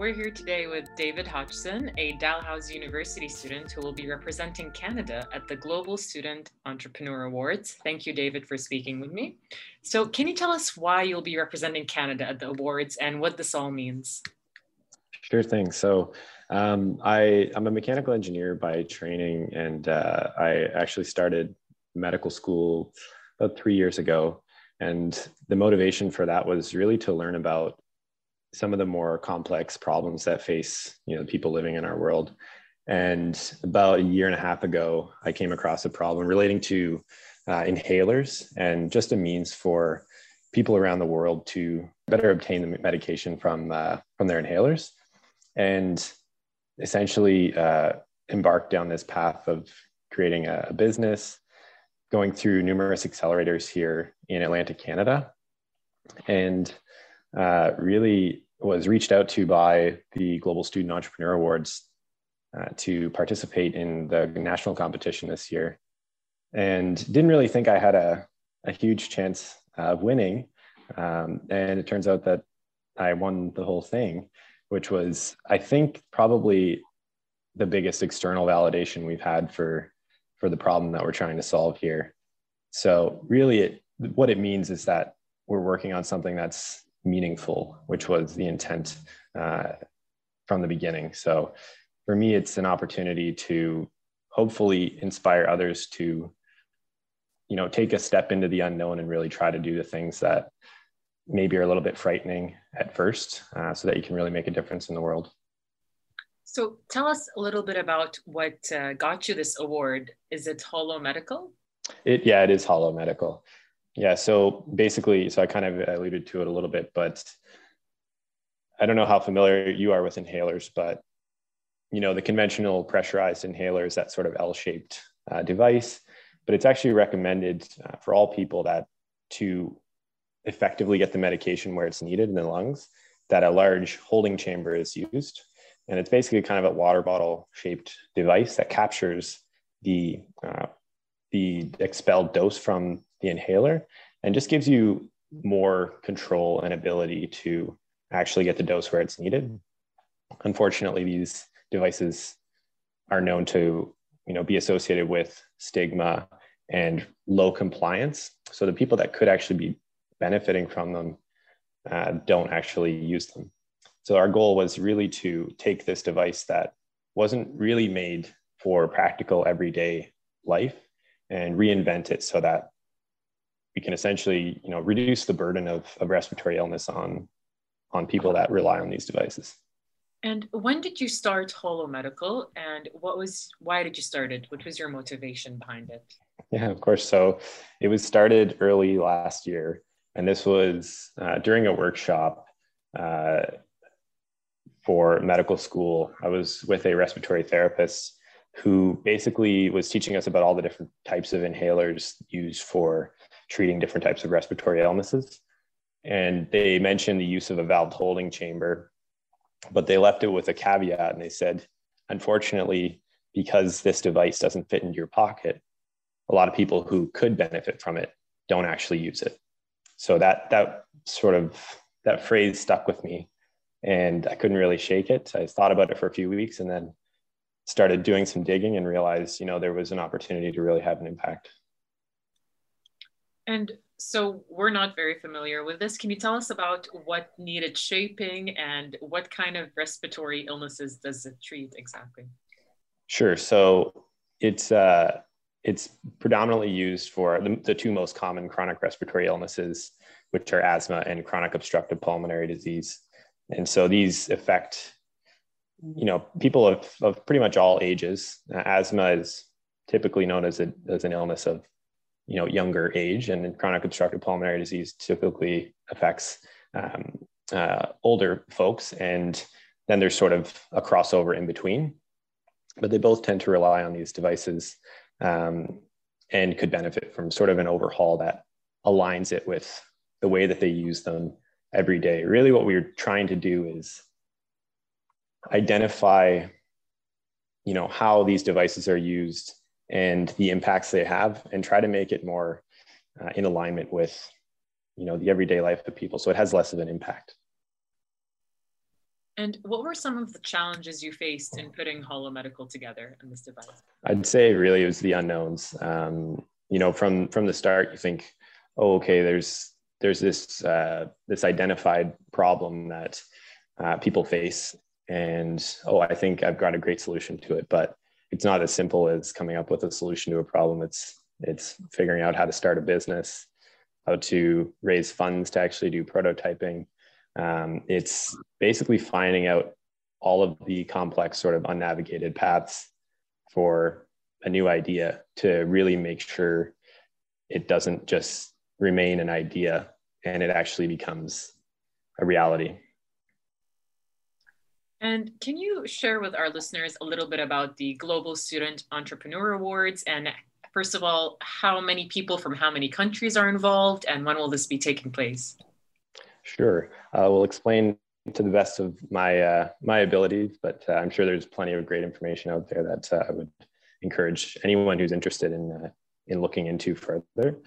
We're here today with David Hodgson, a Dalhousie University student who will be representing Canada at the Global Student Entrepreneur Awards. Thank you, David, for speaking with me. So can you tell us why you'll be representing Canada at the awards and what this all means? Sure thing. So I'm a mechanical engineer by training, and I actually started medical school about 3 years ago. And the motivation for that was really to learn about some of the more complex problems that face, the people living in our world. And about a year and a half ago, I came across a problem relating to inhalers and just a means for people around the world to better obtain the medication from their inhalers, and essentially embarked down this path of creating a business, going through numerous accelerators here in Atlantic Canada, and really was reached out to by the Global Student Entrepreneur Awards to participate in the national competition this year. And didn't really think I had a huge chance of winning. And it turns out that I won the whole thing, which was, I think, probably the biggest external validation we've had for the problem that we're trying to solve here. So really what it means is that we're working on something that's meaningful, which was the intent from the beginning. So for me, it's an opportunity to hopefully inspire others to, take a step into the unknown and really try to do the things that maybe are a little bit frightening at first, so that you can really make a difference in the world. So tell us a little bit about what got you this award. Is it Holo Medical? It is Holo Medical. Yeah, so basically, I kind of alluded to it a little bit, but I don't know how familiar you are with inhalers, but the conventional pressurized inhaler is that sort of L-shaped device, but it's actually recommended for all people that to effectively get the medication where it's needed in the lungs, that a large holding chamber is used. And it's basically kind of a water bottle shaped device that captures the expelled dose from the inhaler and just gives you more control and ability to actually get the dose where it's needed. Unfortunately, these devices are known to, be associated with stigma and low compliance. So the people that could actually be benefiting from them don't actually use them. So our goal was really to take this device that wasn't really made for practical everyday life and reinvent it so that we can essentially, reduce the burden of respiratory illness on people that rely on these devices. And when did you start Holo Medical, and why did you start it? What was your motivation behind it? Yeah, of course. So it was started early last year, and this was during a workshop for medical school. I was with a respiratory therapist who basically was teaching us about all the different types of inhalers used for treating different types of respiratory illnesses. And they mentioned the use of a valved holding chamber, but they left it with a caveat. And they said, unfortunately, because this device doesn't fit into your pocket, a lot of people who could benefit from it don't actually use it. So that phrase stuck with me, and I couldn't really shake it. I thought about it for a few weeks and then started doing some digging and realized, there was an opportunity to really have an impact. And so we're not very familiar with this. Can you tell us about what needed shaping and what kind of respiratory illnesses does it treat exactly? Sure. So it's predominantly used for the two most common chronic respiratory illnesses, which are asthma and chronic obstructive pulmonary disease. And so these affect, people of pretty much all ages. Asthma is typically known as an illness of, younger age, and chronic obstructive pulmonary disease typically affects older folks. And then there's sort of a crossover in between, but they both tend to rely on these devices and could benefit from sort of an overhaul that aligns it with the way that they use them every day. Really what we're trying to do is identify, how these devices are used and the impacts they have, and try to make it more in alignment with, the everyday life of people, so it has less of an impact. And what were some of the challenges you faced in putting Holo Medical together in this device? I'd say really it was the unknowns. From the start, you think, oh, okay, there's this identified problem that people face, and oh, I think I've got a great solution to it. But it's not as simple as coming up with a solution to a problem. It's figuring out how to start a business, how to raise funds to actually do prototyping. It's basically finding out all of the complex sort of unnavigated paths for a new idea to really make sure it doesn't just remain an idea and it actually becomes a reality. And can you share with our listeners a little bit about the Global Student Entrepreneur Awards? And first of all, how many people from how many countries are involved, and when will this be taking place? Sure. We'll explain to the best of my abilities, but I'm sure there's plenty of great information out there that I would encourage anyone who's interested in looking into further.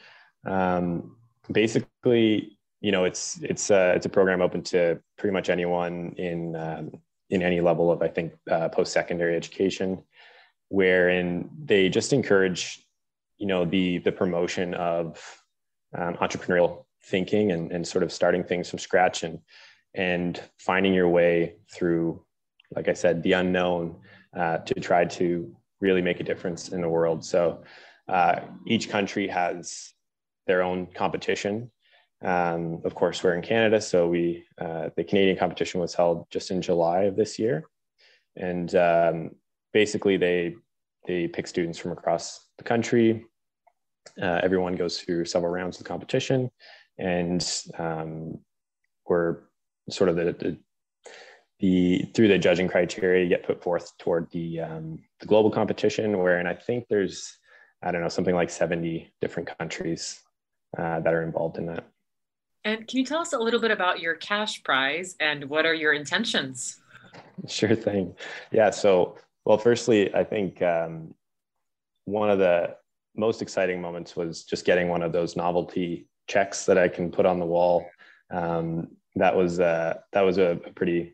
Basically, it's a program open to pretty much anyone in any level of, I think, post-secondary education, wherein they just encourage, the promotion of entrepreneurial thinking and sort of starting things from scratch and finding your way through, like I said, the unknown to try to really make a difference in the world. So each country has their own competition. Of course, we're in Canada, so the Canadian competition was held just in July of this year, and basically they pick students from across the country. Everyone goes through several rounds of competition, and we're sort of through the judging criteria you get put forth toward the global competition, wherein I think there's, I don't know, something like 70 different countries that are involved in that. And can you tell us a little bit about your cash prize and what are your intentions? Sure thing. Yeah. So, well, firstly, I think one of the most exciting moments was just getting one of those novelty checks that I can put on the wall. That was a pretty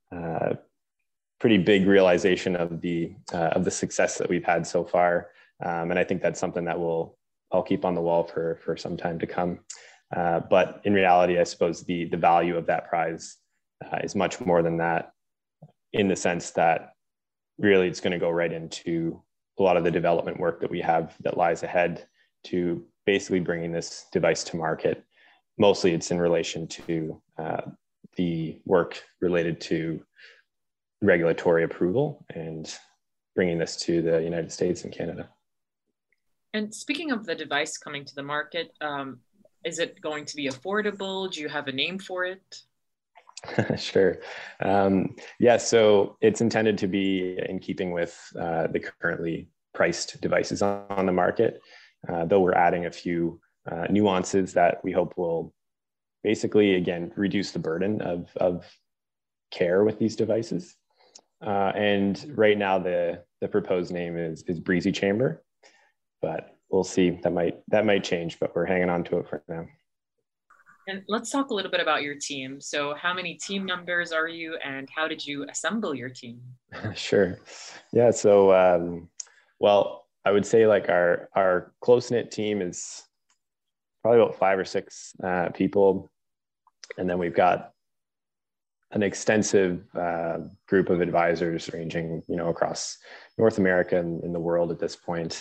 big realization of the success that we've had so far, and I think that's something that I'll keep on the wall for some time to come. But in reality, I suppose the value of that prize is much more than that, in the sense that really it's going to go right into a lot of the development work that we have that lies ahead to basically bringing this device to market. Mostly it's in relation to the work related to regulatory approval and bringing this to the United States and Canada. And speaking of the device coming to the market, is it going to be affordable? Do you have a name for it? Sure. Yeah, so it's intended to be in keeping with the currently priced devices on the market, though we're adding a few nuances that we hope will basically, again, reduce the burden of care with these devices. And right now, the proposed name is Breezy Chamber, but we'll see. That might change, but we're hanging on to it for now. And let's talk a little bit about your team. So how many team members are you and how did you assemble your team? Sure. Yeah. So, well, I would say like our close-knit team is probably about 5 or 6 people. And then we've got an extensive group of advisors ranging, across North America and in the world at this point.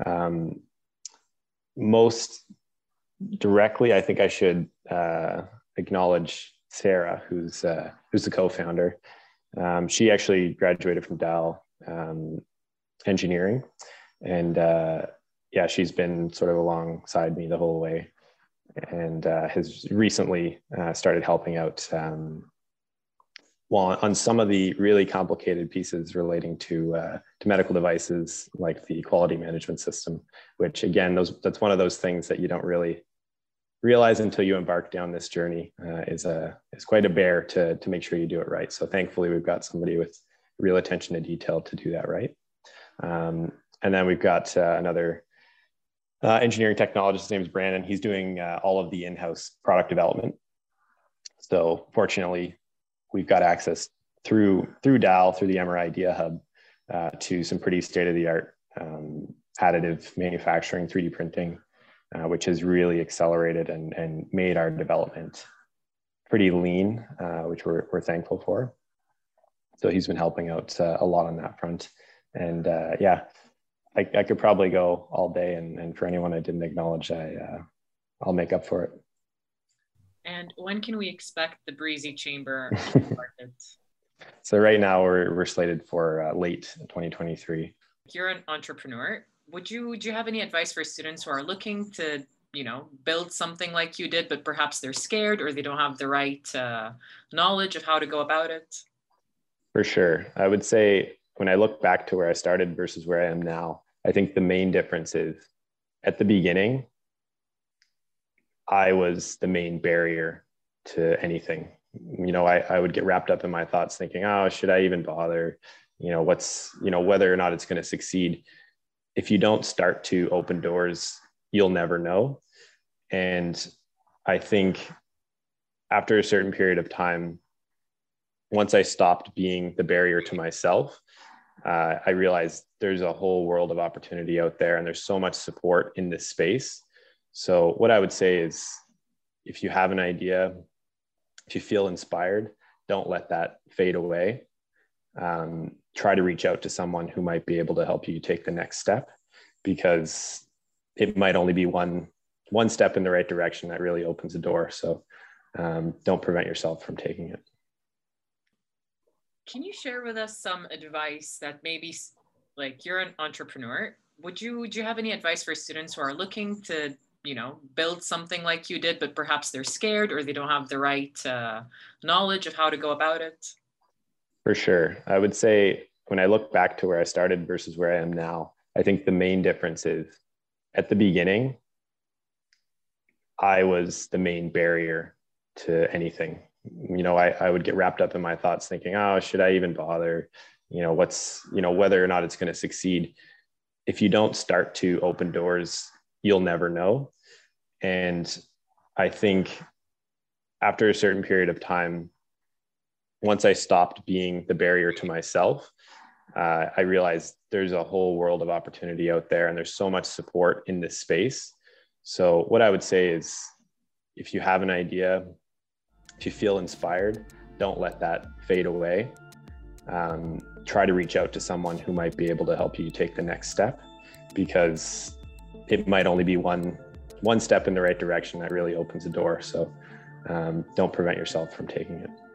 Most directly, I think I should acknowledge Sarah, who's the co-founder. She actually graduated from Dal Engineering, and yeah, she's been sort of alongside me the whole way, and has recently started helping out on some of the really complicated pieces relating to medical devices, like the quality management system, which again, that's one of those things that you don't really realize until you embark down this journey. Is quite a bear to make sure you do it right. So thankfully, we've got somebody with real attention to detail to do that right. And then we've got another engineering technologist. His name is Brandon. He's doing all of the in-house product development. So fortunately, we've got access through DAL, through the MRI Idea Hub, to some pretty state-of-the-art additive manufacturing, 3D printing, which has really accelerated and made our development pretty lean, which we're thankful for. So he's been helping out a lot on that front. And yeah, I could probably go all day, and for anyone I didn't acknowledge, I'll make up for it. And when can we expect the Breezy Chamber market? So right now we're slated for late 2023. You're an entrepreneur. Would you have any advice for students who are looking to, build something like you did, but perhaps they're scared or they don't have the right knowledge of how to go about it? For sure. I would say when I look back to where I started versus where I am now, I think the main difference is at the beginning, I was the main barrier to anything. I would get wrapped up in my thoughts thinking, oh, should I even bother? Whether or not it's going to succeed. If you don't start to open doors, you'll never know. And I think after a certain period of time, once I stopped being the barrier to myself, I realized there's a whole world of opportunity out there, and there's so much support in this space. So what I would say is, if you have an idea, if you feel inspired, don't let that fade away. Try to reach out to someone who might be able to help you take the next step, because it might only be one step in the right direction that really opens a door. So don't prevent yourself from taking it. Can you share with us some advice that maybe, like, you're an entrepreneur? Would you have any advice for students who are looking to, build something like you did, but perhaps they're scared or they don't have the right knowledge of how to go about it? For sure. I would say when I look back to where I started versus where I am now, I think the main difference is at the beginning, I was the main barrier to anything. I would get wrapped up in my thoughts thinking, oh, should I even bother? Whether or not it's going to succeed. If you don't start to open doors, you'll never know. And I think after a certain period of time, once I stopped being the barrier to myself, I realized there's a whole world of opportunity out there, and there's so much support in this space. So what I would say is, if you have an idea, if you feel inspired, don't let that fade away. Try to reach out to someone who might be able to help you take the next step, because it might only be one step in the right direction that really opens a door. So don't prevent yourself from taking it.